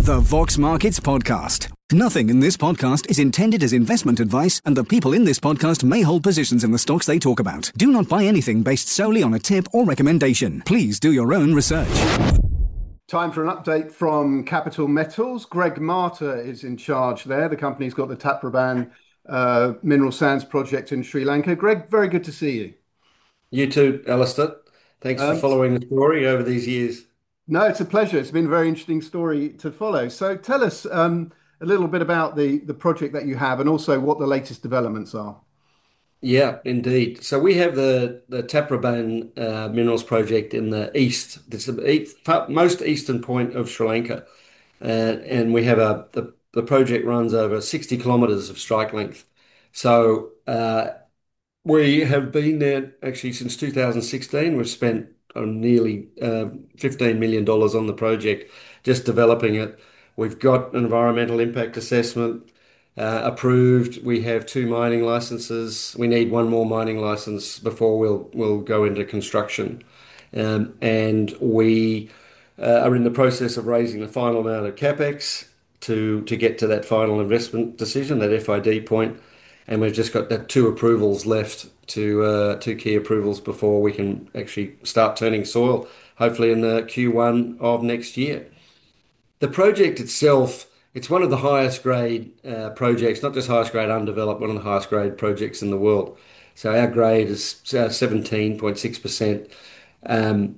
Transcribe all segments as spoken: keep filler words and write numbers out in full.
The Vox Markets Podcast. Nothing in this podcast is intended as investment advice, and the people in this podcast may hold positions in the stocks they talk about. Do not buy anything based solely on a tip or recommendation. Please do your own research. Time for an update from Capital Metals. Greg Marta is in charge there. The company's got the Taprobana uh, mineral sands project in Sri Lanka. Greg, very good to see you. You too, Alistair. Thanks um, for following the story over these years. No, it's a pleasure. It's been a very interesting story to follow. So tell us um, a little bit about the, the project that you have and also what the latest developments are. Yeah, indeed. So we have the, the Taprobana uh, Minerals Project in the east. It's the east, most eastern point of Sri Lanka. Uh, and we have a, the, the project runs over sixty kilometres of strike length. So uh, we have been there actually since two thousand sixteen. We've spent on nearly uh, fifteen million dollars on the project, just developing it. We've got an environmental impact assessment uh, approved. We have two mining licenses. We need one more mining license before we'll we'll go into construction. Um, and we uh, are in the process of raising the final amount of capex to, to get to that final investment decision, that F I D point. And we've just got that two approvals left, to uh, two key approvals before we can actually start turning soil, hopefully in the Q one of next year. The project itself, it's one of the highest grade uh, projects, not just highest grade undeveloped, one of the highest grade projects in the world. So our grade is seventeen point six percent. Um,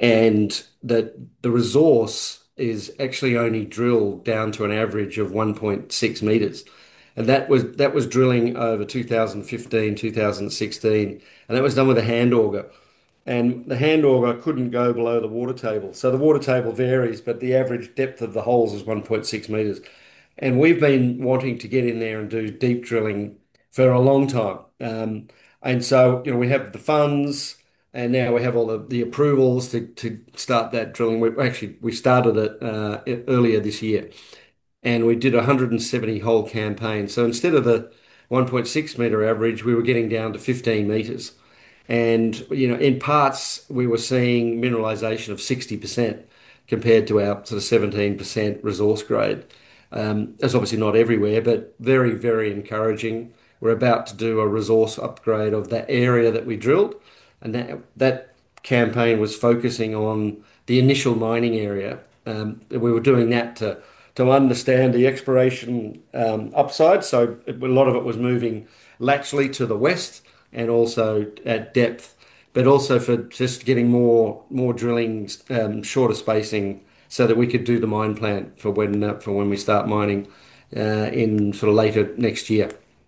and the, the resource is actually only drilled down to an average of one point six metres. And that was that was drilling over two thousand fifteen, two thousand sixteen, and that was done with a hand auger. And the hand auger couldn't go below the water table. So the water table varies, but the average depth of the holes is one point six metres. And we've been wanting to get in there and do deep drilling for a long time. Um, and so, you know, we have the funds, and now we have all the, the approvals to, to start that drilling. We actually we started it uh, earlier this year. And we did a one hundred seventy hole campaign. So instead of the one point six metre average, we were getting down to fifteen metres. And, you know, in parts, we were seeing mineralisation of sixty percent compared to our sort of seventeen percent resource grade. Um, that's obviously not everywhere, but very, very encouraging. We're about to do a resource upgrade of that area that we drilled. And that, that campaign was focusing on the initial mining area. Um, we were doing that to to understand the exploration um, upside. So a lot of it was moving laterally to the west and also at depth, but also for just getting more more drilling, um, shorter spacing, so that we could do the mine plan for when uh, for when we start mining uh, in sort of later next year.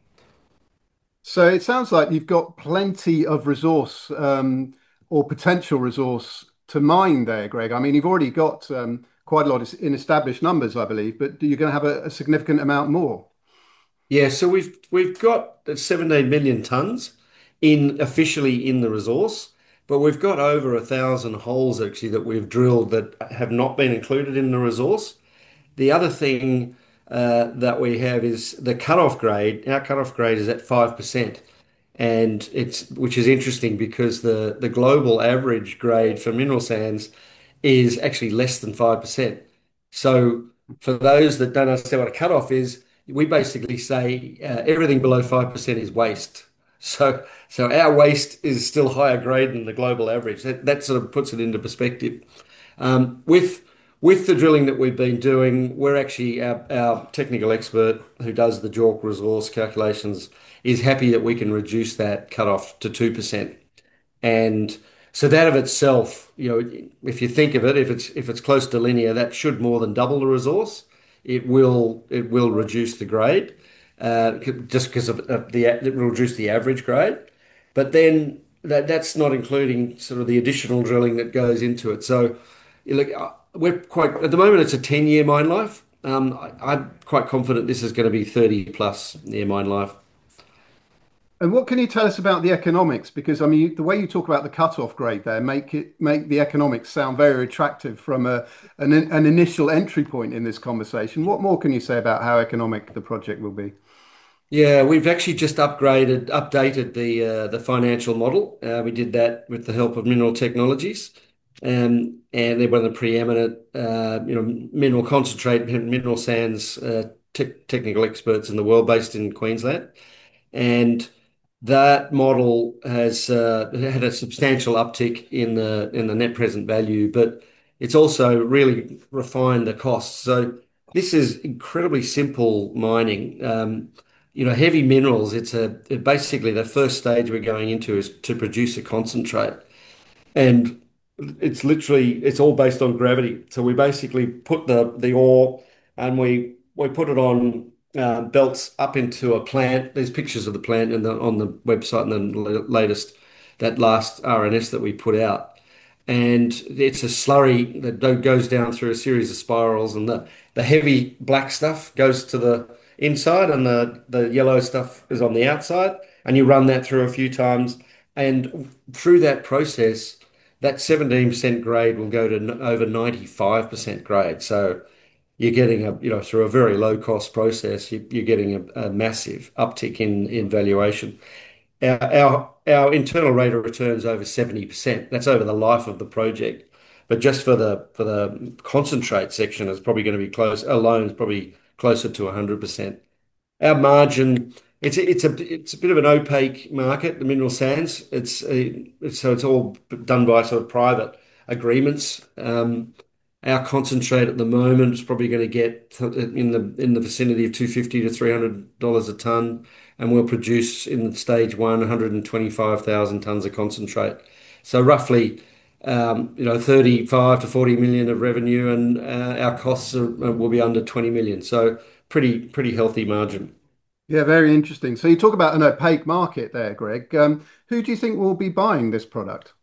So it sounds like you've got plenty of resource um, or potential resource to mine there, Greg. I mean, you've already got um, quite a lot in established numbers, I believe, but you're going to have a, a significant amount more. Yeah, so we've we've got seventeen million tonnes in officially in the resource, but we've got over a thousand holes actually that we've drilled that have not been included in the resource. The other thing uh, that we have is the cutoff grade. Our cutoff grade is at five percent, and it's which is interesting because the the global average grade for mineral sands is actually less than five percent. So for those that don't understand what a cutoff is, we basically say uh, everything below five percent is waste. So so our waste is still higher grade than the global average. That, that sort of puts it into perspective. Um, with with the drilling that we've been doing, we're actually, our, our technical expert who does the JORC resource calculations is happy that we can reduce that cutoff to two percent. And so that of itself, you know, if you think of it, if it's if it's close to linear, that should more than double the resource. It will it will reduce the grade, uh, just because of uh, the it will reduce the average grade. But then that that's not including sort of the additional drilling that goes into it. So, you look, uh, we're quite at the moment. It's a ten year mine life. Um, I, I'm quite confident this is going to be thirty plus year mine life. And what can you tell us about the economics? Because I mean, the way you talk about the cutoff grade there make it make the economics sound very attractive from a an, an initial entry point in this conversation. What more can you say about how economic the project will be? Yeah, we've actually just upgraded, updated the uh, the financial model. Uh, we did that with the help of Mineral Technologies, um, and they're one of the preeminent, uh, you know, mineral concentrate, mineral sands uh, te technical experts in the world, based in Queensland. And that model has uh, had a substantial uptick in the in the net present value, but it's also really refined the costs. So this is incredibly simple mining. Um, you know, heavy minerals, it's a basically the first stage we're going into is to produce a concentrate. And it's literally it's all based on gravity. So we basically put the the ore and we we put it on uh, belts up into a plant. There's pictures of the plant in the, on the website and the latest that last R N S that we put out. And it's a slurry that do- goes down through a series of spirals, and the, the heavy black stuff goes to the inside, and the, the yellow stuff is on the outside. And you run that through a few times, and through that process, that seventeen percent grade will go to n- over ninety-five percent grade. So you're getting a, you know, through a very low cost process, you, you're getting a, a massive uptick in, in valuation. Our, our, our internal rate of return is over seventy percent. That's over the life of the project. But just for the for the concentrate section, it's probably going to be close, alone is probably closer to one hundred percent. Our margin, it's a, it's a it's a bit of an opaque market, the mineral sands. It's, a, it's so it's all done by sort of private agreements. Um, our concentrate at the moment is probably going to get in the in the vicinity of two hundred fifty to three hundred dollars a ton, and we'll produce in stage one one hundred twenty-five thousand tons of concentrate. So roughly, um, you know, thirty-five to forty million of revenue, and uh, our costs are, will be under twenty million. So pretty pretty healthy margin. Yeah, very interesting. So you talk about an opaque market there, Greg. Um, who do you think will be buying this product?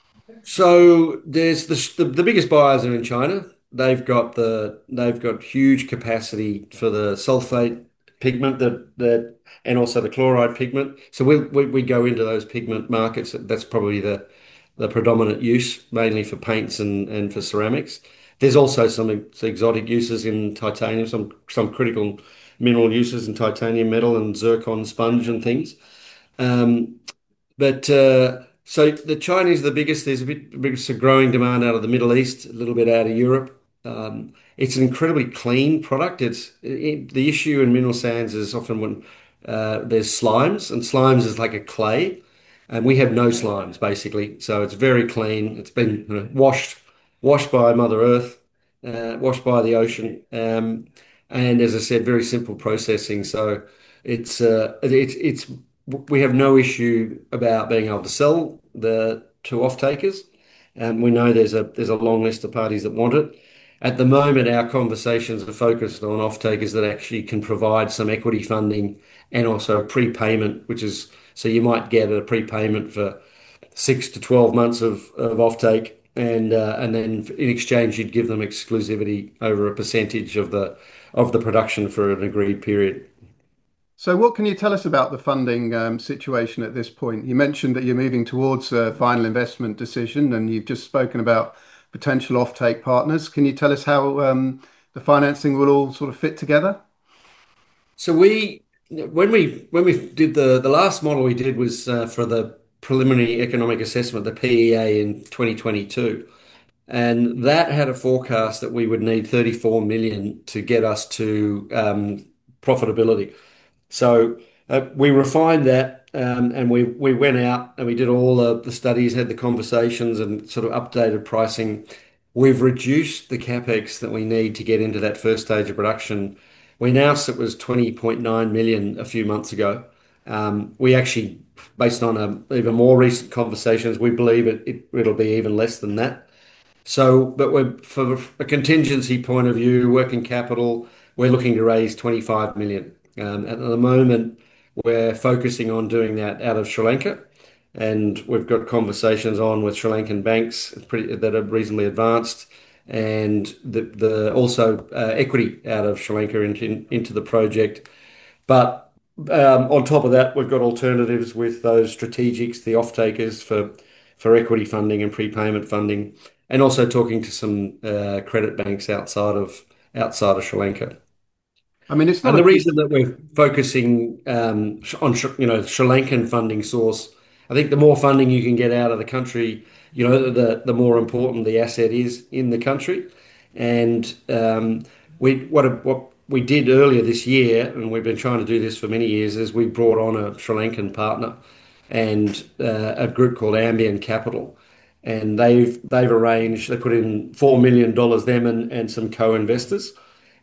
So there's the, the the biggest buyers are in China. They've got the they've got huge capacity for the sulfate pigment that that and also the chloride pigment. So we we, we go into those pigment markets. That's probably the the predominant use, mainly for paints and and for ceramics. There's also some exotic uses in titanium, some some critical mineral uses in titanium metal and zircon sponge and things. Um, but uh, so the Chinese are the biggest. There's a bit, there's a growing demand out of the Middle East, a little bit out of Europe. Um, it's an incredibly clean product. It's it, the issue in mineral sands is often when uh, there's slimes, and slimes is like a clay, and we have no slimes basically. So it's very clean. It's been, you know, washed washed by Mother Earth, uh, washed by the ocean, um, and as I said, very simple processing. So it's uh, it's it's we have no issue about being able to sell the to off-takers. And we know there's a there's a long list of parties that want it. At the moment, our conversations are focused on off-takers that actually can provide some equity funding and also a prepayment, which is so you might get a prepayment for six to twelve months of, of offtake, and uh, and then in exchange you'd give them exclusivity over a percentage of the of the production for an agreed period. So what can you tell us about the funding um, situation at this point? You mentioned that you're moving towards a final investment decision, and you've just spoken about potential offtake partners. Can you tell us how um, the financing will all sort of fit together? So we, when we when we did the the last model we did was uh, for the preliminary economic assessment, the P E A in twenty twenty-two, and that had a forecast that we would need thirty-four million to get us to um, profitability. So uh, we refined that, um, and we we went out and we did all the, the studies, had the conversations, and sort of updated pricing. We've reduced the capex that we need to get into that first stage of production. We announced it was twenty point nine million a few months ago. Um, we actually, based on a, even more recent conversations, we believe it, it it'll be even less than that. So, but we're for a contingency point of view, working capital, we're looking to raise twenty-five million. Um, at the moment, we're focusing on doing that out of Sri Lanka, and we've got conversations on with Sri Lankan banks pretty, that are reasonably advanced, and the, the also uh, equity out of Sri Lanka into, into the project. But um, on top of that, we've got alternatives with those strategics, the off-takers for for equity funding and prepayment funding, and also talking to some uh, credit banks outside of outside of Sri Lanka. I mean, it's not And a the big. reason that we're focusing um, on, you know, Sri Lankan funding source, I think the more funding you can get out of the country, you know, the the more important the asset is in the country. And um, we what what we did earlier this year, and we've been trying to do this for many years, is we brought on a Sri Lankan partner and uh, a group called Ambient Capital, and they've they've arranged they put in four million dollars them and and some co-investors,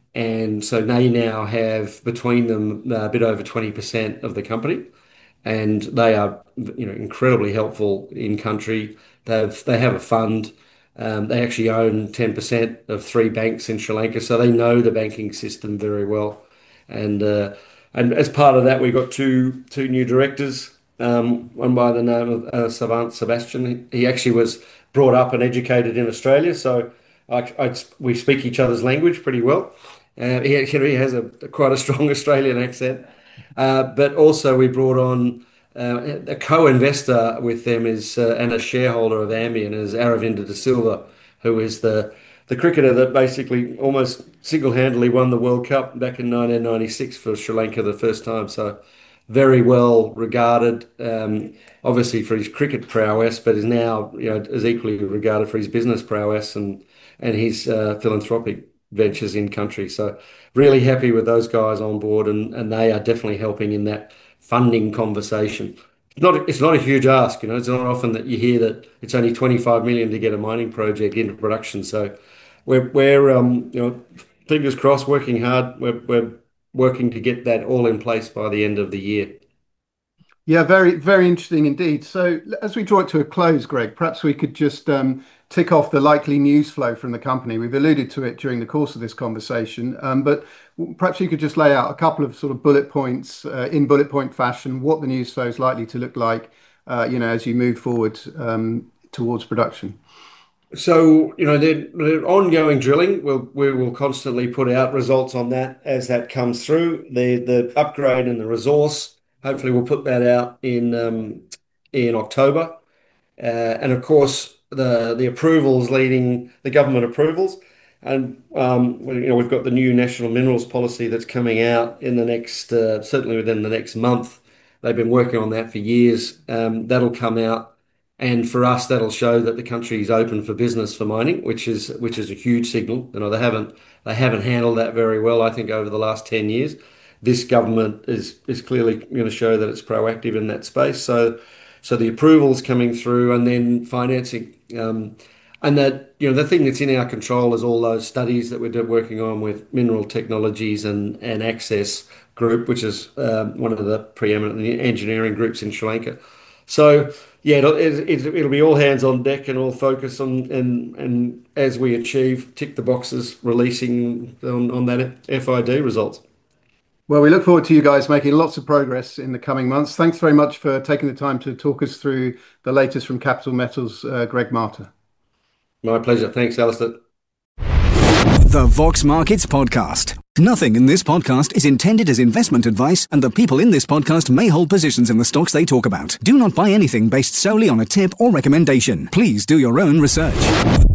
and so they now have between them a bit over twenty percent of the company, and they are, you know, incredibly helpful in country. They've they have a fund. Um, they actually own ten percent of three banks in Sri Lanka, so they know the banking system very well. And uh, and as part of that, we got two two new directors. Um, one by the name of uh, Savant Sebastian. He actually was brought up and educated in Australia, so I, I, we speak each other's language pretty well. Uh, he actually has a quite a strong Australian accent. Uh, but also we brought on uh, a co-investor with them is uh, and a shareholder of Ambient is Aravinda De Silva, who is the the cricketer that basically almost single-handedly won the World Cup back in nineteen ninety-six for Sri Lanka the first time. So very well regarded, um, obviously for his cricket prowess, but is now, you know, is equally regarded for his business prowess and and his uh, philanthropic ventures in country. So really happy with those guys on board, and, and they are definitely helping in that funding conversation. It's not it's not a huge ask, you know. It's not often that you hear that it's only twenty-five million to get a mining project into production. So we're we're um you know, fingers crossed, working hard. We're we're working to get that all in place by the end of the year. Yeah, very, very interesting indeed. So as we draw it to a close, Greg, perhaps we could just um, tick off the likely news flow from the company. We've alluded to it during the course of this conversation, um, but perhaps you could just lay out a couple of sort of bullet points uh, in bullet point fashion, what the news flow is likely to look like, uh, you know, as you move forward um, towards production. So, you know, the, the ongoing drilling, we'll, we will constantly put out results on that as that comes through. The the upgrade in the resource, hopefully we'll put that out in um, in October. Uh, and of course, the the approvals leading the government approvals. And, um, you know, we've got the new National Minerals Policy that's coming out in the next, uh, certainly within the next month. They've been working on that for years. Um, that'll come out. And for us, that'll show that the country is open for business for mining, which is which is a huge signal. You know, they haven't they haven't handled that very well, I think, over the last ten years. This government is is clearly going to show that it's proactive in that space. So, so the approvals coming through, and then financing, um, and that, you know, the thing that's in our control is all those studies that we're working on with Mineral Technologies and and Access Group, which is um, one of the preeminent engineering groups in Sri Lanka. So yeah, it'll, it'll be all hands on deck and all focus on, and and as we achieve, tick the boxes, releasing on, on that F I D results. Well, we look forward to you guys making lots of progress in the coming months. Thanks very much for taking the time to talk us through the latest from Capital Metals, uh, Greg Marter. My pleasure. Thanks, Alistair. The Vox Markets Podcast. Nothing in this podcast is intended as investment advice, and the people in this podcast may hold positions in the stocks they talk about. Do not buy anything based solely on a tip or recommendation. Please do your own research.